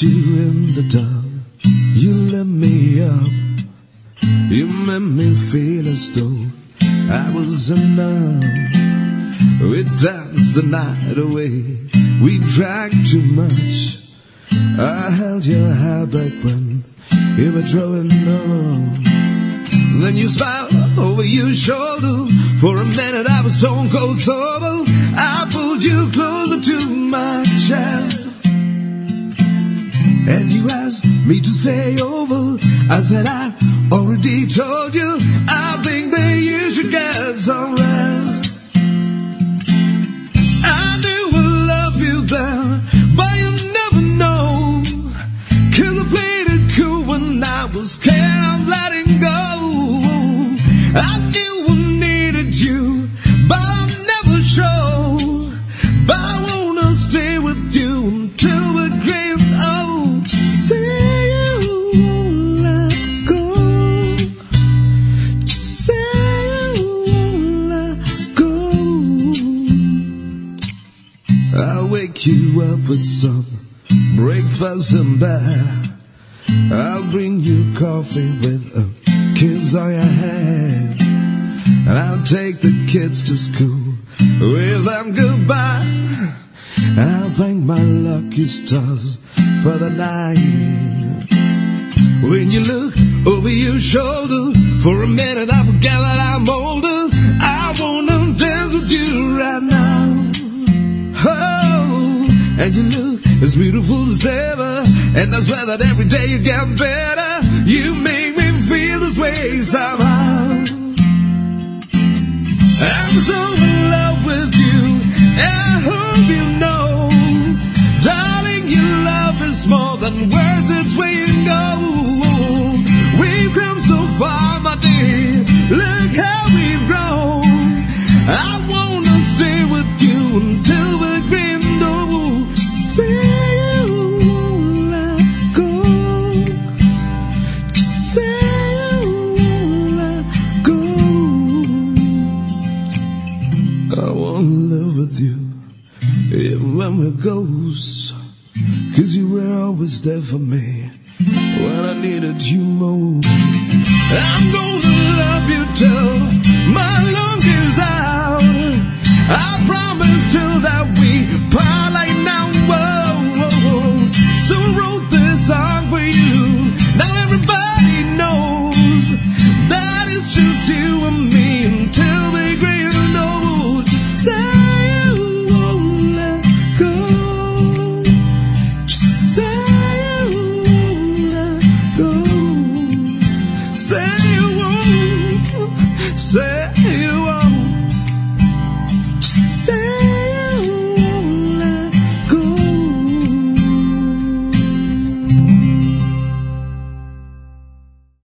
you in the dark. You lit me up. You made me feel as though I was enough. We danced the night away. We drank too much. I held your hair back when you were throwing up. Then you smiled over your shoulder. For a minute I was stone cold sober. I pulled you closer to my chest, and you asked me to stay over. I said I already told you. I think that you should get some rest. I knew I loved you then, but you never know. 'Cause I played it cool when I was scared of letting go. I knew I needed you, but I never showed. But I wanna stay with you until we're grand old. Say you won't let go. Say you won't let go. I'll wake you up with some breakfast in bed. I'll bring you coffee with a kiss on your head. And I'll take the kids to school, wave them goodbye. I'll thank my lucky stars for the night. When you look over your shoulder, for a minute I forget that I'm older. I wanna dance with you right now. Oh, and you look as beautiful as ever. And I swear that every day you get better. You make me feel this way somehow. I'm so in love with you, and I hope you know, darling, your love is more than words, it's where you go. We've come so far, my dear, look how we've grown. I wanna stay with you until we're grand old. Say you won't let go. Say you won't let go. I wanna live with you, even when we're ghosts. 'Cause you were always there for me when I needed you most. I'm gonna love you till my lungs is out. I promise till that we part like now. Whoa, whoa, whoa. So I wrote this song for you. Now everybody knows that it's just you and me until we grand old. Say you won't let go. Say you won't let go. Say